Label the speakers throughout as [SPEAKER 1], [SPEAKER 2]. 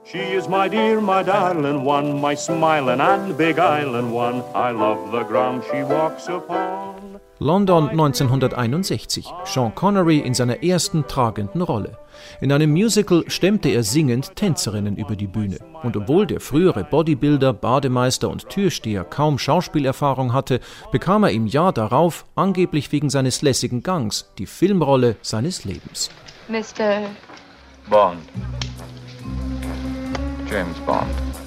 [SPEAKER 1] She is my dear, my darling one, my smiling and big island one. I love the ground she walks upon.
[SPEAKER 2] London 1961. Sean Connery in seiner ersten tragenden Rolle. In einem Musical stemmte er singend Tänzerinnen über die Bühne. Und obwohl der frühere Bodybuilder, Bademeister und Türsteher kaum Schauspielerfahrung hatte, bekam er im Jahr darauf, angeblich wegen seines lässigen Gangs, die Filmrolle seines Lebens.
[SPEAKER 3] Mr.
[SPEAKER 4] Bond. James Bond.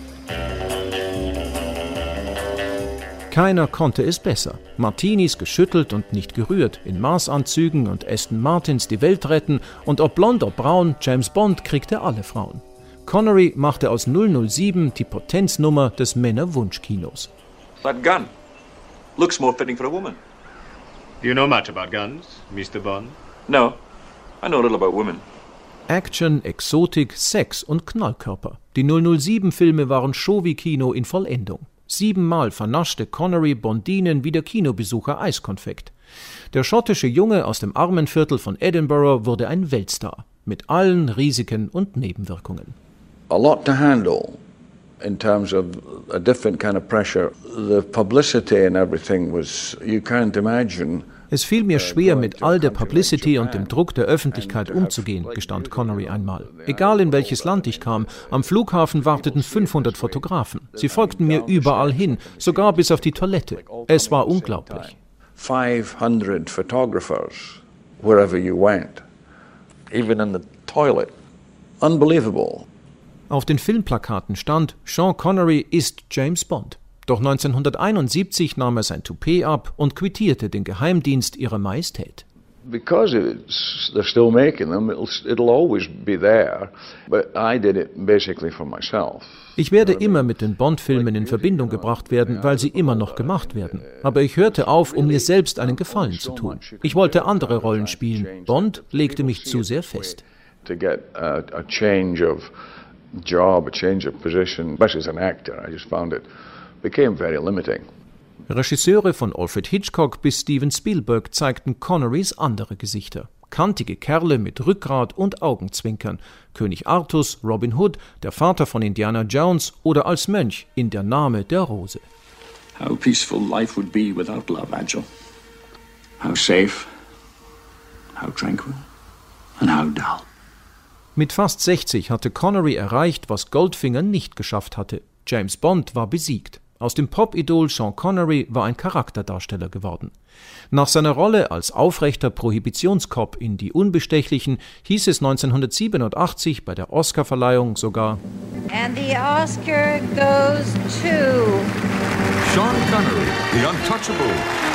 [SPEAKER 2] Keiner konnte es besser. Martinis geschüttelt und nicht gerührt, in Mars-Anzügen und Aston Martins die Welt retten und ob blond, ob braun, James Bond kriegte alle Frauen. Connery machte aus 007 die Potenznummer des Männerwunschkinos.
[SPEAKER 5] That gun looks more fitting for a woman.
[SPEAKER 6] Do you know much about guns, Mr. Bond?
[SPEAKER 5] No, I know a little about women.
[SPEAKER 2] Action, Exotik, Sex und Knallkörper. Die 007-Filme waren Show-wie-Kino in Vollendung. 7-mal vernaschte Connery Bondinen wie der Kinobesucher Eiskonfekt. Der schottische Junge aus dem Armenviertel von Edinburgh wurde ein Weltstar. Mit allen Risiken und Nebenwirkungen.
[SPEAKER 7] A lot to handle in terms of a different kind of pressure. The publicity and everything was, you can't imagine.
[SPEAKER 2] Es fiel mir schwer, mit all der Publicity und dem Druck der Öffentlichkeit umzugehen, gestand Connery einmal. Egal in welches Land ich kam, am Flughafen warteten 500 Fotografen. Sie folgten mir überall hin, sogar bis auf die Toilette. Es war unglaublich.
[SPEAKER 7] 500 photographers, wherever you went, even in the toilet. Unbelievable.
[SPEAKER 2] Auf den Filmplakaten stand, Sean Connery ist James Bond. Doch 1971 nahm er sein Toupet ab und quittierte den Geheimdienst ihrer Majestät.
[SPEAKER 7] Because they're still making them, it'll always be there. But I did it basically for myself.
[SPEAKER 2] Ich werde immer mit den Bond-Filmen in Verbindung gebracht werden, weil sie immer noch gemacht werden. Aber ich hörte auf, um mir selbst einen Gefallen zu tun. Ich wollte andere Rollen spielen. Bond legte mich zu sehr fest.
[SPEAKER 7] To get a change of job, a change of position, especially as an actor, I just found it became very limiting.
[SPEAKER 2] Regisseure von Alfred Hitchcock bis Steven Spielberg zeigten Connerys andere Gesichter. Kantige Kerle mit Rückgrat und Augenzwinkern. König Artus, Robin Hood, der Vater von Indiana Jones oder als Mönch in Der Name der Rose.
[SPEAKER 8] How peaceful life would be without love, Angel. How safe, how tranquil and how dull.
[SPEAKER 2] Mit fast 60 hatte Connery erreicht, was Goldfinger nicht geschafft hatte. James Bond war besiegt. Aus dem Pop-Idol Sean Connery war ein Charakterdarsteller geworden. Nach seiner Rolle als aufrechter Prohibitionskop in Die Unbestechlichen hieß es 1987 bei der Oscarverleihung sogar:
[SPEAKER 3] And the Oscar goes to
[SPEAKER 9] Sean Connery, the Untouchable.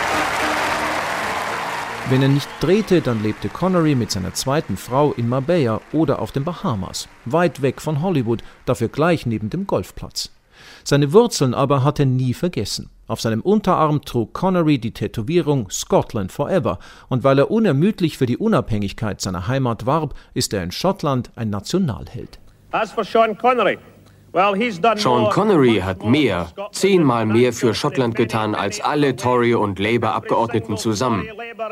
[SPEAKER 2] Wenn er nicht drehte, dann lebte Connery mit seiner zweiten Frau in Marbella oder auf den Bahamas, weit weg von Hollywood, dafür gleich neben dem Golfplatz. Seine Wurzeln aber hat er nie vergessen. Auf seinem Unterarm trug Connery die Tätowierung Scotland Forever und weil er unermüdlich für die Unabhängigkeit seiner Heimat warb, ist er in Schottland ein Nationalheld.
[SPEAKER 1] As for Sean Connery,
[SPEAKER 10] Sean Connery hat 10-mal mehr für Schottland getan als alle Tory- und Labour-Abgeordneten zusammen.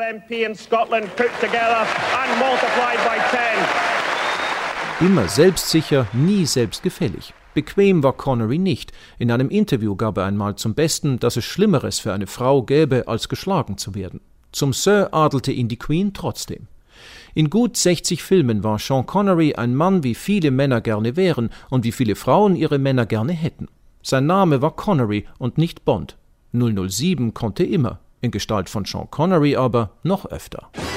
[SPEAKER 2] Immer selbstsicher, nie selbstgefällig. Bequem war Connery nicht. In einem Interview gab er einmal zum Besten, dass es Schlimmeres für eine Frau gäbe, als geschlagen zu werden. Zum Sir adelte ihn die Queen trotzdem. In gut 60 Filmen war Sean Connery ein Mann, wie viele Männer gerne wären und wie viele Frauen ihre Männer gerne hätten. Sein Name war Connery und nicht Bond. 007 konnte immer, in Gestalt von Sean Connery aber noch öfter.